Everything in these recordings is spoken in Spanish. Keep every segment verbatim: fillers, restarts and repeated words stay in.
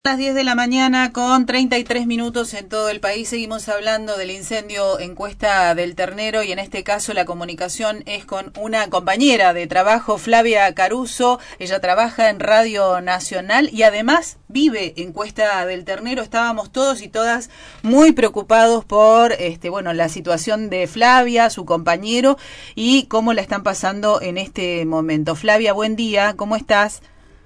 Las diez de la mañana con treinta y tres minutos en todo el país. Seguimos hablando del incendio en Cuesta del Ternero y en este caso la comunicación es con una compañera de trabajo, Flavia Caruso. Ella trabaja en Radio Nacional y además vive en Cuesta del Ternero. Estábamos todos y todas muy preocupados por este, bueno, la situación de Flavia, su compañero, y cómo la están pasando en este momento. Flavia, buen día, ¿cómo estás?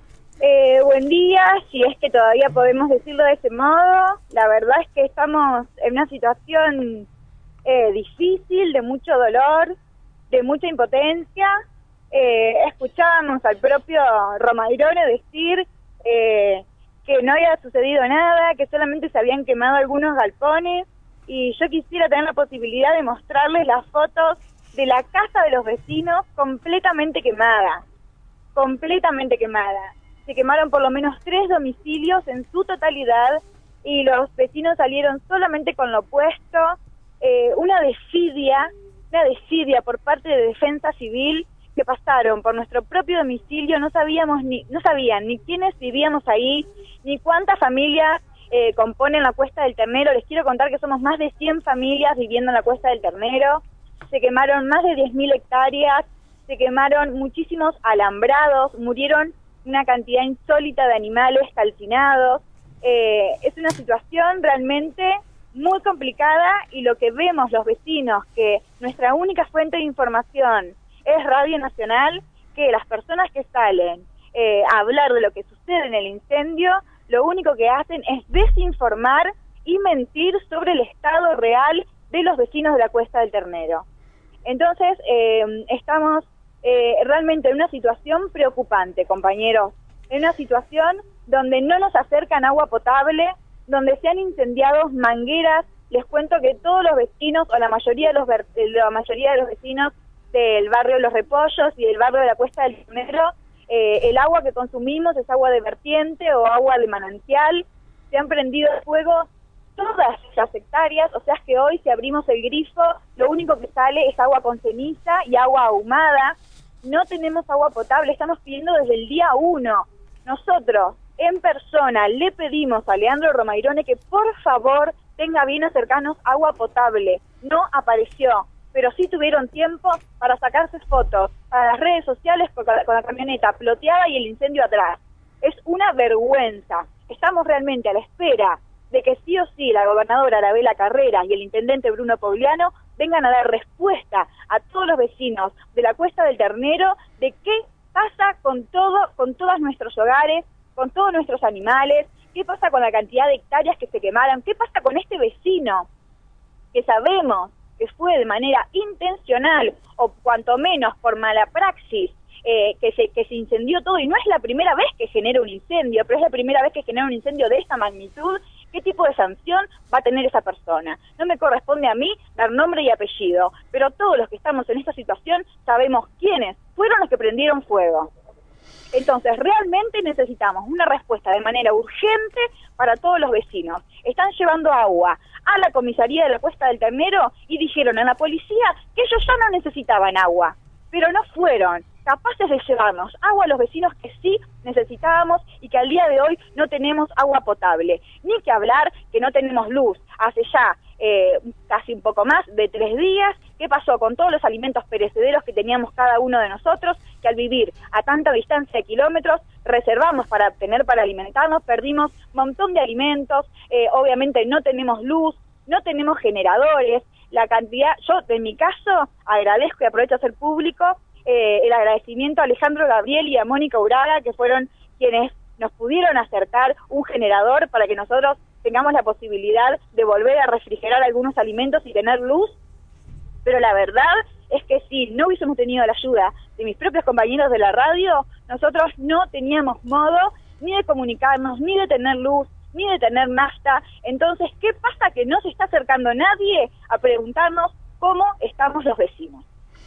Eh, buen día, si es que todavía podemos decirlo de ese modo. La verdad es que estamos en una situación eh, difícil, de mucho dolor, de mucha impotencia. Eh, escuchábamos al propio Romairone decir eh, que no había sucedido nada, que solamente se habían quemado algunos galpones, y yo quisiera tener la posibilidad de mostrarles las fotos de la casa de los vecinos completamente quemada, completamente quemada. Se quemaron por lo menos tres domicilios en su totalidad y los vecinos salieron solamente con lo opuesto. Eh, una desidia, una desidia por parte de Defensa Civil, que pasaron por nuestro propio domicilio, no sabíamos ni, no sabían ni quiénes vivíamos ahí, ni cuántas familias eh, componen la Cuesta del Ternero. Les quiero contar que somos más de cien familias viviendo en la Cuesta del Ternero. Se quemaron más de diez mil hectáreas, se quemaron muchísimos alambrados, murieron una cantidad insólita de animales calcinados. Eh, es una situación realmente muy complicada, y lo que vemos los vecinos, que nuestra única fuente de información es Radio Nacional, que las personas que salen eh, a hablar de lo que sucede en el incendio, lo único que hacen es desinformar y mentir sobre el estado real de los vecinos de la Cuesta del Ternero. Entonces, eh, estamos Eh, realmente en una situación preocupante, compañeros, en una situación donde no nos acercan agua potable, donde se han incendiado mangueras. Les cuento que todos los vecinos, o la mayoría de los la mayoría de los vecinos del barrio Los Repollos y del barrio de la Cuesta del Ternero, eh, el agua que consumimos es agua de vertiente o agua de manantial. Se han prendido fuego todas las hectáreas, o sea que hoy, si abrimos el grifo, lo único que sale es agua con ceniza y agua ahumada. No tenemos agua potable, estamos pidiendo desde el día uno. Nosotros, en persona, le pedimos a Leandro Romairone que por favor tenga bien acercarnos agua potable. No apareció, pero sí tuvieron tiempo para sacarse fotos para las redes sociales con la, con la camioneta ploteada y el incendio atrás. Es una vergüenza. Estamos realmente a la espera de que sí o sí la gobernadora Arabella Carreras y el intendente Bruno Pogliano vengan a dar respuesta a todos los vecinos de la Cuesta del Ternero de qué pasa con todo, con todos nuestros hogares, con todos nuestros animales, qué pasa con la cantidad de hectáreas que se quemaron, qué pasa con este vecino que sabemos que fue de manera intencional o cuanto menos por mala praxis, eh, que se que se incendió todo, y no es la primera vez que genera un incendio, pero es la primera vez que genera un incendio de esta magnitud. ¿Qué tipo de sanción va a tener esa persona? No me corresponde a mí dar nombre y apellido, pero todos los que estamos en esta situación sabemos quiénes fueron los que prendieron fuego. Entonces, realmente necesitamos una respuesta de manera urgente para todos los vecinos. Están llevando agua a la comisaría de la Cuesta del Ternero y dijeron a la policía que ellos ya no necesitaban agua, pero no fueron capaces de llevarnos agua a los vecinos que sí necesitábamos y que al día de hoy no tenemos agua potable. Ni que hablar que no tenemos luz. Hace ya eh, casi un poco más de tres días. ¿Qué pasó con todos los alimentos perecederos que teníamos cada uno de nosotros? Que al vivir a tanta distancia de kilómetros, reservamos para tener para alimentarnos, perdimos un montón de alimentos. Eh, obviamente no tenemos luz, no tenemos generadores. La cantidad, yo en mi caso agradezco y aprovecho a hacer público Eh, el agradecimiento a Alejandro Gabriel y a Mónica Uraga, que fueron quienes nos pudieron acercar un generador para que nosotros tengamos la posibilidad de volver a refrigerar algunos alimentos y tener luz. Pero la verdad es que si no hubiésemos tenido la ayuda de mis propios compañeros de la radio, nosotros no teníamos modo ni de comunicarnos, ni de tener luz, ni de tener nafta. Entonces, ¿qué pasa? Que no se está acercando nadie a preguntarnos cómo estamos los vecinos.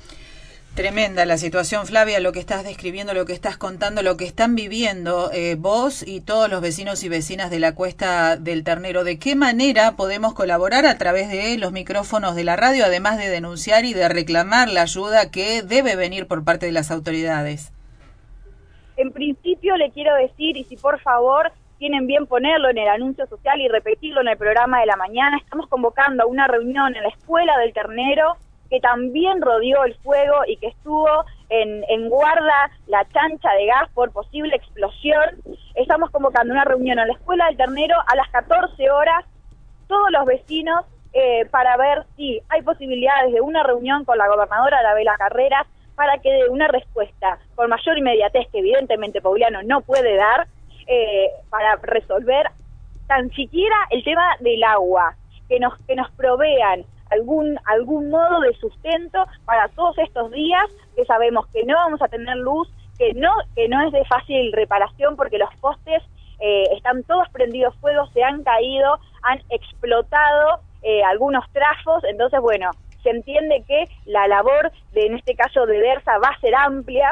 Tremenda la situación, Flavia, lo que estás describiendo, lo que estás contando, lo que están viviendo eh, vos y todos los vecinos y vecinas de la Cuesta del Ternero. ¿De qué manera podemos colaborar a través de los micrófonos de la radio, además de denunciar y de reclamar la ayuda que debe venir por parte de las autoridades? En principio le quiero decir, y si por favor tienen bien ponerlo en el anuncio social y repetirlo en el programa de la mañana. Estamos convocando a una reunión en la Escuela del Ternero, que también rodeó el fuego y que estuvo en, en guarda la chancha de gas por posible explosión. Estamos convocando una reunión en la Escuela del Ternero a las catorce horas, todos los vecinos, eh, para ver si hay posibilidades de una reunión con la gobernadora Arabela Carreras para que dé una respuesta con mayor inmediatez, que evidentemente Pobliano no puede dar, eh, para resolver tan siquiera el tema del agua, que nos que nos provean algún algún modo de sustento para todos estos días que sabemos que no vamos a tener luz, que no que no es de fácil reparación porque los postes eh, están todos prendidos fuego, se han caído, han explotado eh, algunos trafos. Entonces, bueno, se entiende que la labor de, en este caso de DERSA, va a ser amplia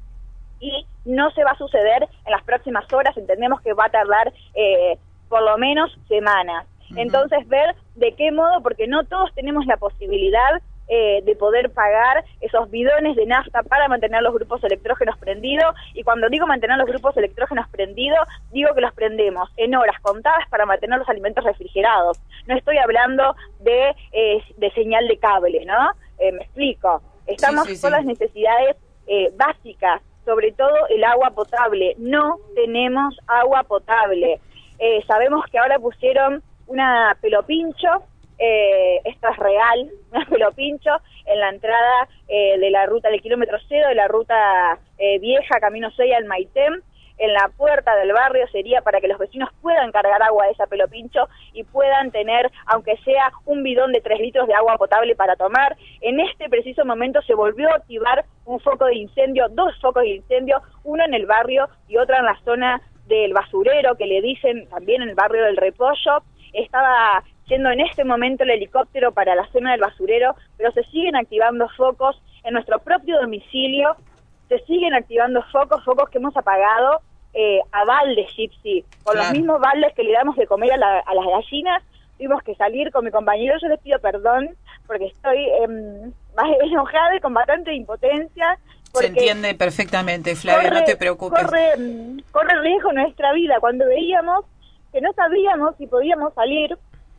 y no se va a suceder en las próximas horas. Entendemos que va a tardar eh, por lo menos semanas. Entonces, ver de qué modo, porque no todos tenemos la posibilidad eh, de poder pagar esos bidones de nafta para mantener los grupos electrógenos prendidos. Y cuando digo mantener los grupos electrógenos prendidos, digo que los prendemos en horas contadas para mantener los alimentos refrigerados. No estoy hablando de, eh, de señal de cable, ¿no? Eh, me explico. Estamos sí, sí, con sí. las necesidades eh, básicas, sobre todo el agua potable. No tenemos agua potable. Eh, sabemos que ahora pusieron una pelopincho, eh, esto es real, una pelopincho en la entrada eh, de la ruta del kilómetro cero, de la ruta eh, vieja, camino seis al Maitén, en la puerta del barrio. Sería para que los vecinos puedan cargar agua de esa pelopincho y puedan tener, aunque sea un bidón de tres litros de agua potable para tomar. En este preciso momento se volvió a activar un foco de incendio, dos focos de incendio, uno en el barrio y otro en la zona del basurero, que le dicen también en el barrio del Repollo. Estaba yendo en este momento el helicóptero para la zona del basurero, pero se siguen activando focos en nuestro propio domicilio, se siguen activando focos, focos que hemos apagado eh, a baldes, Gypsy, con claro. los mismos baldes que le damos de comer a, la, a las gallinas. Tuvimos que salir con mi compañero, yo les pido perdón, porque estoy eh, enojada y con bastante impotencia. Se entiende perfectamente, Flavia, corre, no te preocupes. Corre, corre riesgo nuestra vida cuando veíamos que no sabíamos si podíamos salir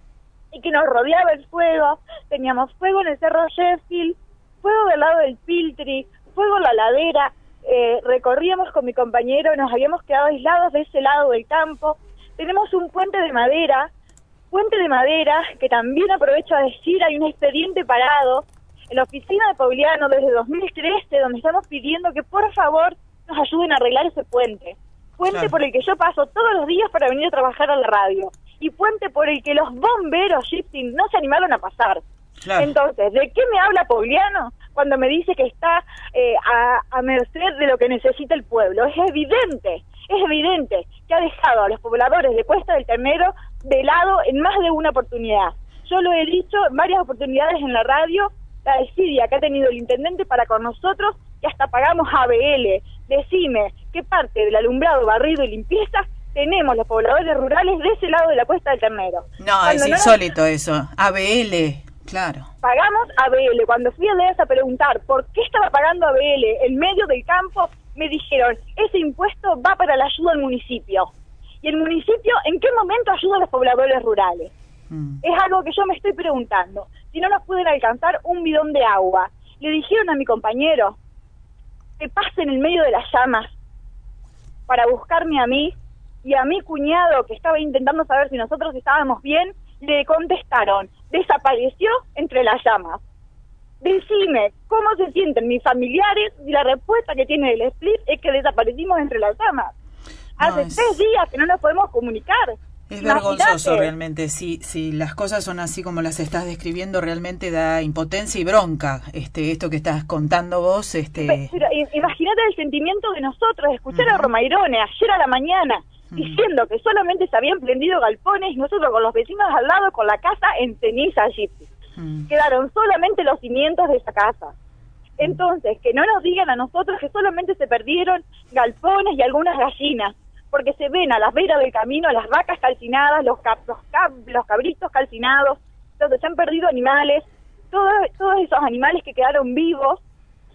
y que nos rodeaba el fuego. Teníamos fuego en el Cerro Sheffield, fuego del lado del Piltri, fuego en la ladera. Eh, recorríamos con mi compañero, nos habíamos quedado aislados de ese lado del campo. Tenemos un puente de madera, puente de madera que también aprovecho a decir, hay un expediente parado en la oficina de Pobliano desde dos mil trece, donde estamos pidiendo que por favor nos ayuden a arreglar ese puente. Puente claro. por el que yo paso todos los días para venir a trabajar a la radio. Y puente por el que los bomberos, Gypsy, no se animaron a pasar. Claro. Entonces, ¿de qué me habla Pobliano cuando me dice que está eh, a, a merced de lo que necesita el pueblo? Es evidente, es evidente que ha dejado a los pobladores de Cuesta del Ternero de lado en más de una oportunidad. Yo lo he dicho en varias oportunidades en la radio, la desidia que ha tenido el intendente para con nosotros, que hasta pagamos A B L. Decime, ¿qué parte del alumbrado, barrido y limpieza tenemos los pobladores rurales de ese lado de la Cuesta del Ternero? No, cuando es no insólito nos... eso, A B L, claro. Pagamos A B L. Cuando fui a DERSA a preguntar por qué estaba pagando A B L en medio del campo, me dijeron, ese impuesto va para la ayuda al municipio. ¿Y el municipio en qué momento ayuda a los pobladores rurales? Mm. Es algo que yo me estoy preguntando. Si no nos pueden alcanzar un bidón de agua. Le dijeron a mi compañero que pase en el medio de las llamas para buscarme a mí, y a mi cuñado, que estaba intentando saber si nosotros estábamos bien, le contestaron, desapareció entre las llamas. Decime, ¿cómo se sienten mis familiares? Y la respuesta que tiene el split es que desaparecimos entre las llamas. No, Hace es... tres días que no nos podemos comunicar. Es vergonzoso realmente, si si las cosas son así como las estás describiendo, realmente da impotencia y bronca este esto que estás contando vos. este Pero, pero imagínate el sentimiento de nosotros, escuchar uh-huh. a Romairone ayer a la mañana uh-huh. diciendo que solamente se habían prendido galpones y nosotros con los vecinos al lado con la casa en ceniza, Gypsy. Uh-huh. Quedaron solamente los cimientos de esa casa. Entonces, que no nos digan a nosotros que solamente se perdieron galpones y algunas gallinas, porque se ven a las veras del camino las vacas calcinadas, los, cap, los, cap, los cabritos calcinados, donde se han perdido animales, todos, todos esos animales que quedaron vivos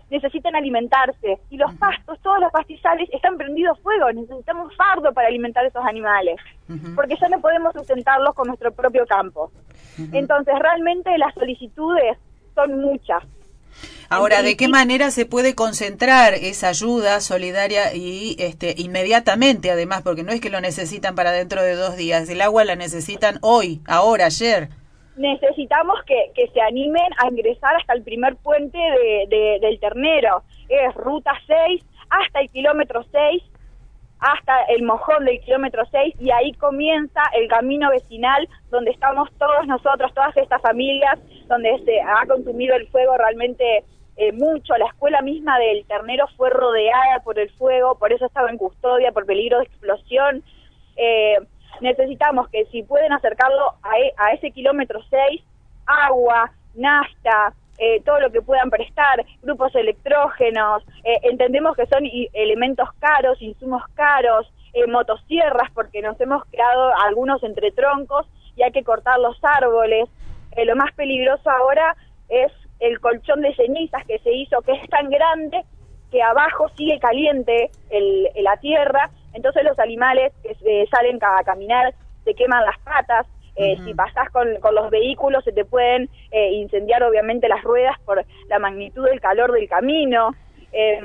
necesitan alimentarse, y los pastos, todos los pastizales están prendidos fuego, necesitamos fardo para alimentar a esos animales, uh-huh. porque ya no podemos sustentarlos con nuestro propio campo. Uh-huh. Entonces, realmente las solicitudes son muchas. Ahora, ¿de qué manera se puede concentrar esa ayuda solidaria y este inmediatamente, además, porque no es que lo necesitan para dentro de dos días, el agua la necesitan hoy, ahora, ayer? Necesitamos que, que se animen a ingresar hasta el primer puente de, de, del Ternero, es ruta seis hasta el kilómetro seis, hasta el mojón del kilómetro seis, y ahí comienza el camino vecinal donde estamos todos nosotros, todas estas familias, donde se ha consumido el fuego realmente eh, mucho. La escuela misma del Ternero fue rodeada por el fuego, por eso estaba en custodia, por peligro de explosión. Eh, necesitamos que si pueden acercarlo a, e, a ese kilómetro seis, agua, nafta, eh, todo lo que puedan prestar, grupos electrógenos, eh, entendemos que son i, elementos caros, insumos caros, eh, motosierras, porque nos hemos quedado algunos entre troncos y hay que cortar los árboles. Eh, lo más peligroso ahora es el colchón de cenizas que se hizo, que es tan grande que abajo sigue caliente el, la tierra, entonces los animales que eh, salen a caminar se queman las patas. Eh, uh-huh. Si pasás con, con los vehículos se te pueden eh, incendiar obviamente las ruedas por la magnitud del calor del camino. Eh,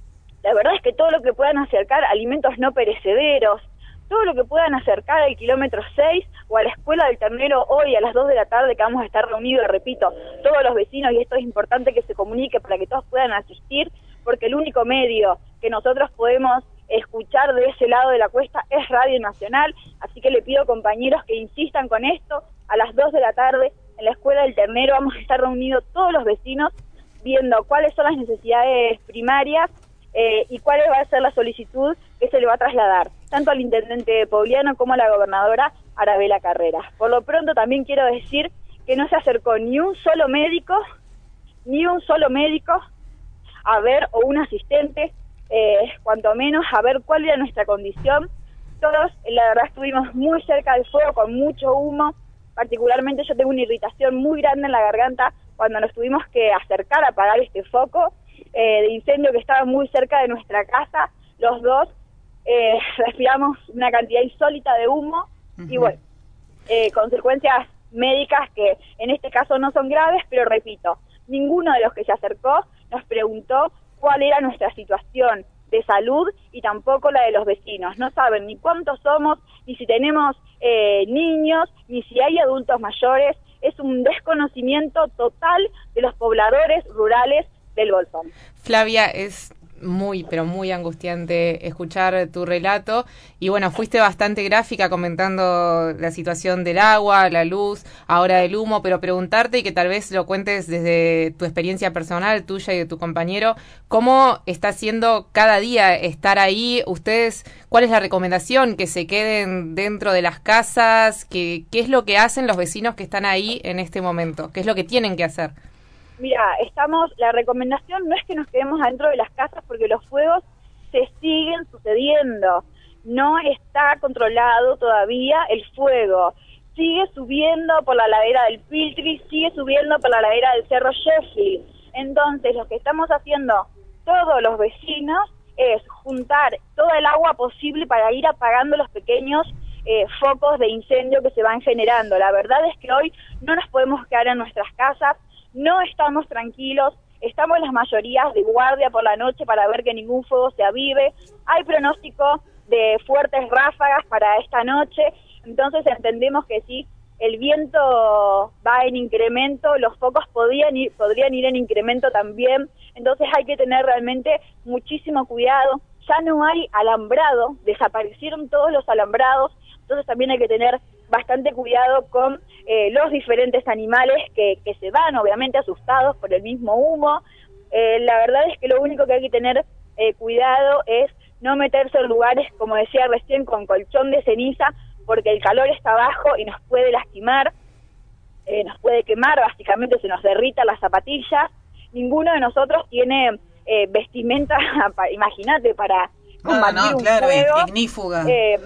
la verdad es que todo lo que puedan acercar alimentos no perecederos, todo lo que puedan acercar al kilómetro seis o a la escuela del Ternero hoy a las dos de la tarde que vamos a estar reunidos, repito, todos los vecinos, y esto es importante que se comunique para que todos puedan asistir, porque el único medio que nosotros podemos escuchar de ese lado de la cuesta es Radio Nacional, así que le pido, compañeros, que insistan con esto. A las dos de la tarde en la escuela del Ternero vamos a estar reunidos todos los vecinos viendo cuáles son las necesidades primarias eh, y cuál va a ser la solicitud que se le va a trasladar, tanto al intendente Pogliano como a la gobernadora Arabela Carreras. Por lo pronto también quiero decir que no se acercó ni un solo médico, ni un solo médico a ver, o un asistente, Eh, cuanto menos a ver cuál era nuestra condición. Todos, la verdad, estuvimos muy cerca del fuego, con mucho humo. Particularmente yo tengo una irritación muy grande en la garganta cuando nos tuvimos que acercar a apagar este foco eh, de incendio que estaba muy cerca de nuestra casa. Los dos eh, respiramos una cantidad insólita de humo. Uh-huh. Y bueno, eh, consecuencias médicas que en este caso no son graves, pero repito, ninguno de los que se acercó nos preguntó cuál era nuestra situación de salud y tampoco la de los vecinos. No saben ni cuántos somos, ni si tenemos eh, niños, ni si hay adultos mayores. Es un desconocimiento total de los pobladores rurales del Bolsón. Flavia, es muy, pero muy angustiante escuchar tu relato. Y bueno, fuiste bastante gráfica comentando la situación del agua, la luz, ahora del humo, pero preguntarte, y que tal vez lo cuentes desde tu experiencia personal, tuya y de tu compañero, ¿cómo está siendo cada día estar ahí? Ustedes, ¿cuál es la recomendación? ¿Que se queden dentro de las casas? ¿Qué, qué es lo que hacen los vecinos que están ahí en este momento? ¿Qué es lo que tienen que hacer? Mira, estamos, la recomendación no es que nos quedemos adentro de las casas porque los fuegos se siguen sucediendo. No está controlado todavía el fuego. Sigue subiendo por la ladera del Piltri, sigue subiendo por la ladera del Cerro Sheffield. Entonces, lo que estamos haciendo todos los vecinos es juntar toda el agua posible para ir apagando los pequeños eh, focos de incendio que se van generando. La verdad es que hoy no nos podemos quedar en nuestras casas. No estamos tranquilos, estamos las mayorías de guardia por la noche para ver que ningún fuego se avive. Hay pronóstico de fuertes ráfagas para esta noche, entonces entendemos que sí, el viento va en incremento, los focos podrían ir, podrían ir en incremento también, entonces hay que tener realmente muchísimo cuidado. Ya no hay alambrado, desaparecieron todos los alambrados, entonces también hay que tener bastante cuidado con eh, los diferentes animales que, que se van, obviamente asustados por el mismo humo. Eh, la verdad es que lo único que hay que tener eh, cuidado es no meterse en lugares, como decía recién, con colchón de ceniza, porque el calor está bajo y nos puede lastimar, eh, nos puede quemar, básicamente se nos derritan las zapatillas. Ninguno de nosotros tiene eh, vestimenta, imagínate, para combatir no, no, un claro, fuego. Ignífuga. Eh,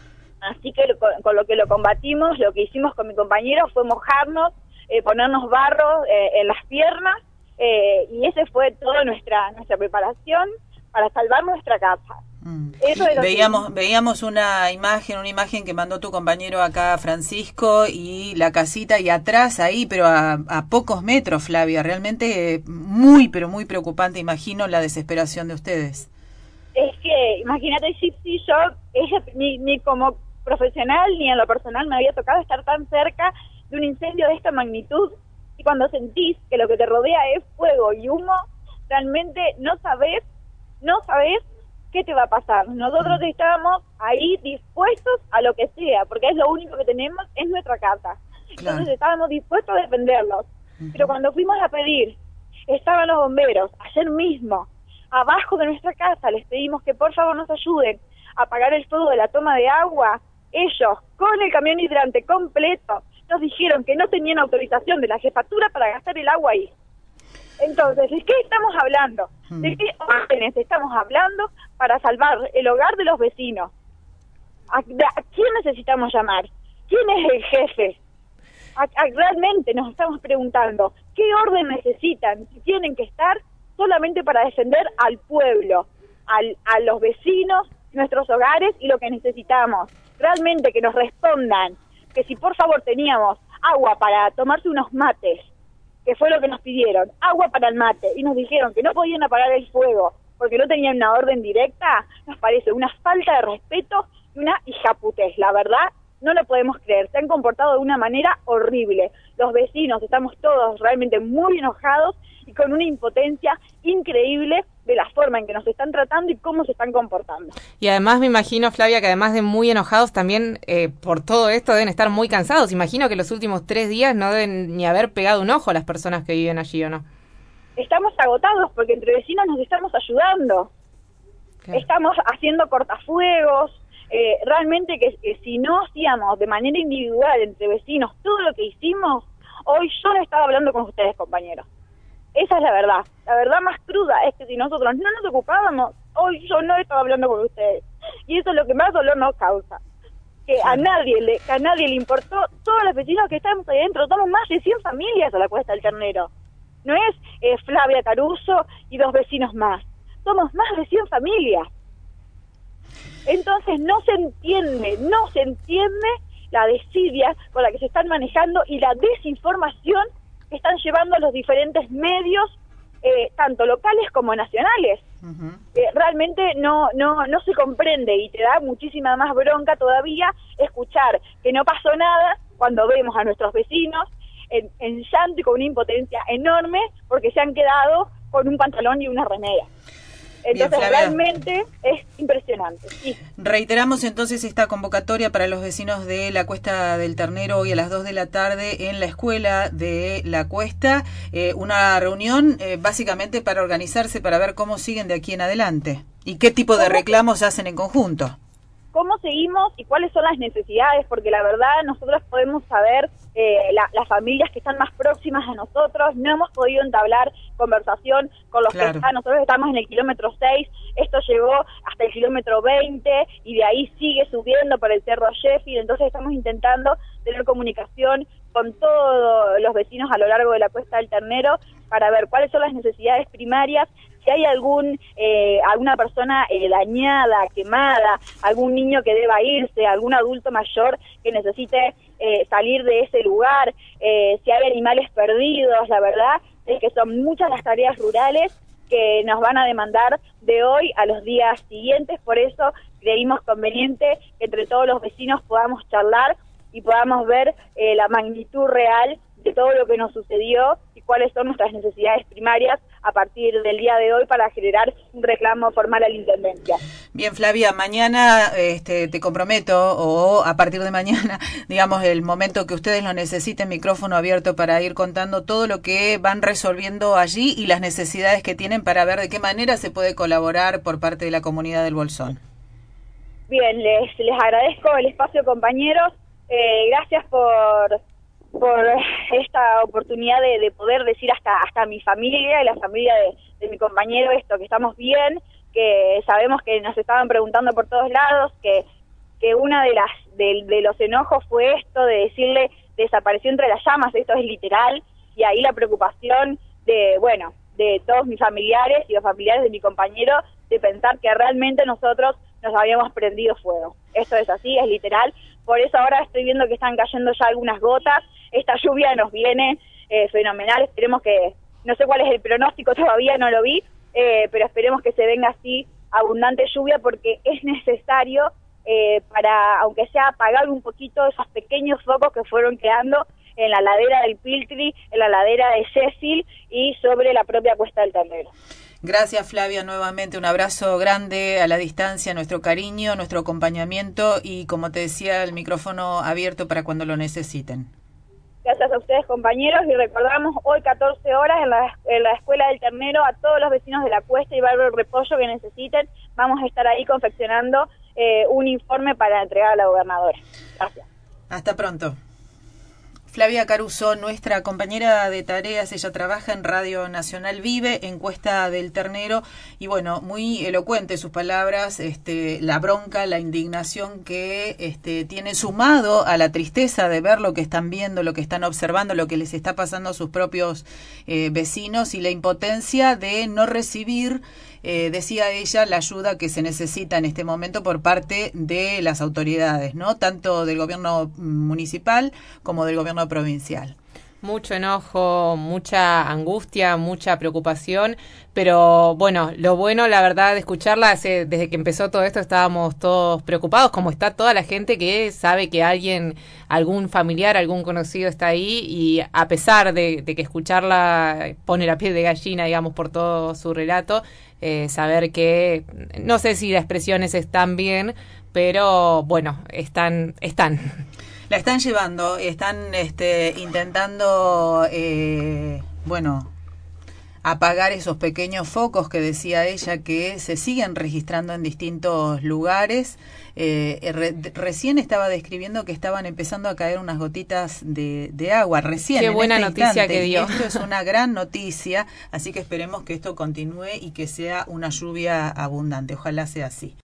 Así que con, con lo que lo combatimos, lo que hicimos con mi compañero fue mojarnos, eh, ponernos barro eh, en las piernas eh, y ese fue toda nuestra, nuestra preparación para salvar nuestra casa. Mm. Veíamos, veíamos una imagen, una imagen que mandó tu compañero acá, Francisco, y la casita y atrás ahí, pero a, a pocos metros, Flavia. Realmente eh, muy, pero muy preocupante, imagino, la desesperación de ustedes. Es que, imagínate, si, si yo, ella, ni, ni como profesional ni en lo personal me había tocado estar tan cerca de un incendio de esta magnitud, y cuando sentís que lo que te rodea es fuego y humo, realmente no sabés, no sabés qué te va a pasar. Nosotros estábamos ahí dispuestos a lo que sea, porque es lo único que tenemos, es nuestra casa. Entonces claro. estábamos dispuestos a defenderlos. Uh-huh. Pero cuando fuimos a pedir, estaban los bomberos, ayer mismo, abajo de nuestra casa, les pedimos que por favor nos ayuden a apagar el fuego de la toma de agua. Ellos, con el camión hidrante completo, nos dijeron que no tenían autorización de la jefatura para gastar el agua ahí. Entonces, ¿de qué estamos hablando? ¿De qué órdenes estamos hablando para salvar el hogar de los vecinos? ¿A, a quién necesitamos llamar? ¿Quién es el jefe? A, a, realmente nos estamos preguntando, ¿qué orden necesitan? Tienen que estar solamente para defender al pueblo, al, a los vecinos, nuestros hogares y lo que necesitamos. Realmente que nos respondan que si por favor teníamos agua para tomarse unos mates, que fue lo que nos pidieron, agua para el mate, y nos dijeron que no podían apagar el fuego porque no tenían una orden directa, nos parece una falta de respeto y una hijaputez. La verdad, no lo podemos creer. Se han comportado de una manera horrible. Los vecinos estamos todos realmente muy enojados y con una impotencia increíble de la forma en que nos están tratando y cómo se están comportando. Y además me imagino, Flavia, que además de muy enojados también eh, por todo esto deben estar muy cansados. Imagino que los últimos tres días no deben ni haber pegado un ojo a las personas que viven allí, ¿o no? Estamos agotados porque entre vecinos nos estamos ayudando. Claro. Estamos haciendo cortafuegos. Eh, realmente que, que si no hacíamos de manera individual entre vecinos todo lo que hicimos, hoy yo no estaba hablando con ustedes, compañeros. Esa es la verdad. La verdad más cruda es que si nosotros no nos ocupábamos, hoy yo no estaba hablando con ustedes. Y eso es lo que más dolor nos causa. Que sí. a nadie le que a nadie le importó, todos los vecinos que estamos ahí dentro, somos más de cien familias a la Cuesta del Ternero. No es eh, Flavia Caruso y dos vecinos más. Somos más de cien familias. Entonces no se entiende, no se entiende la desidia con la que se están manejando y la desinformación que están llevando a los diferentes medios, eh, tanto locales como nacionales. Uh-huh. Eh, realmente no, no, no se comprende y te da muchísima más bronca todavía escuchar que no pasó nada cuando vemos a nuestros vecinos en, en llanto y con una impotencia enorme porque se han quedado con un pantalón y una remera. Entonces Bien, realmente es impresionante. Sí. Reiteramos entonces esta convocatoria para los vecinos de la Cuesta del Ternero hoy a las dos de la tarde en la escuela de la Cuesta. Eh, una reunión eh, básicamente para organizarse, para ver cómo siguen de aquí en adelante y qué tipo de reclamos hacen en conjunto. ¿Cómo seguimos y cuáles son las necesidades? Porque la verdad nosotros podemos saber, eh, la, las familias que están más próximas a nosotros, no hemos podido entablar conversación con los claro. que están, nosotros estamos en el kilómetro seis, esto llegó hasta el kilómetro veinte y de ahí sigue subiendo por el Cerro Sheffield, entonces estamos intentando tener comunicación con todos los vecinos a lo largo de la Cuesta del Ternero para ver cuáles son las necesidades primarias, si hay algún eh, alguna persona eh, dañada, quemada, algún niño que deba irse, algún adulto mayor que necesite eh, salir de ese lugar, eh, si hay animales perdidos. La verdad es que son muchas las tareas rurales que nos van a demandar de hoy a los días siguientes, por eso creímos conveniente que entre todos los vecinos podamos charlar y podamos ver eh, la magnitud real de todo lo que nos sucedió y cuáles son nuestras necesidades primarias a partir del día de hoy para generar un reclamo formal a la Intendencia. Bien, Flavia, mañana este, te comprometo, o a partir de mañana, digamos, el momento que ustedes lo necesiten, micrófono abierto para ir contando todo lo que van resolviendo allí y las necesidades que tienen para ver de qué manera se puede colaborar por parte de la comunidad del Bolsón. Bien, les, les agradezco el espacio, compañeros. Eh, gracias por... por esta oportunidad de, de poder decir hasta hasta mi familia y la familia de, de mi compañero esto, que estamos bien, que sabemos que nos estaban preguntando por todos lados, que que una de las de, de los enojos fue esto de decirle desapareció entre las llamas, esto es literal, y ahí la preocupación de, bueno, de todos mis familiares y los familiares de mi compañero, de pensar que realmente nosotros nos habíamos prendido fuego. Esto es así, es literal. Por eso ahora estoy viendo que están cayendo ya algunas gotas. Esta lluvia nos viene eh, fenomenal. Esperemos que, no sé cuál es el pronóstico todavía, no lo vi, eh, pero esperemos que se venga así abundante lluvia, porque es necesario eh, para, aunque sea, apagar un poquito esos pequeños focos que fueron quedando en la ladera del Piltri, en la ladera de Sheffield y sobre la propia Cuesta del Ternero. Gracias, Flavia, nuevamente un abrazo grande a la distancia, nuestro cariño, nuestro acompañamiento y, como te decía, el micrófono abierto para cuando lo necesiten. Gracias a ustedes, compañeros, y recordamos hoy catorce horas en la, en la Escuela del Ternero a todos los vecinos de la Cuesta y Barrio Repollo que necesiten. Vamos a estar ahí confeccionando eh, un informe para entregar a la gobernadora. Gracias. Hasta pronto. Flavia Caruso, nuestra compañera de tareas, ella trabaja en Radio Nacional Vive, en Cuesta del Ternero, y bueno, muy elocuente sus palabras, este, la bronca, la indignación que este, tiene sumado a la tristeza de ver lo que están viendo, lo que están observando, lo que les está pasando a sus propios eh, vecinos y la impotencia de no recibir, eh, decía ella, la ayuda que se necesita en este momento por parte de las autoridades, ¿no? Tanto del gobierno municipal como del gobierno provincial. Mucho enojo, mucha angustia, mucha preocupación, pero bueno, lo bueno, la verdad, de escucharla, hace, desde que empezó todo esto estábamos todos preocupados, como está toda la gente que sabe que alguien, algún familiar, algún conocido está ahí, y a pesar de, de que escucharla pone la piel de gallina, digamos, por todo su relato, eh, saber que, no sé si las expresiones están bien, pero bueno, están, están. La están llevando, están este, intentando, eh, bueno, apagar esos pequeños focos que decía ella que se siguen registrando en distintos lugares. Eh, re, recién estaba describiendo que estaban empezando a caer unas gotitas de, de agua, recién. Qué en buena este noticia instante. que dio. Y esto es una gran noticia, así que esperemos que esto continúe y que sea una lluvia abundante. Ojalá sea así.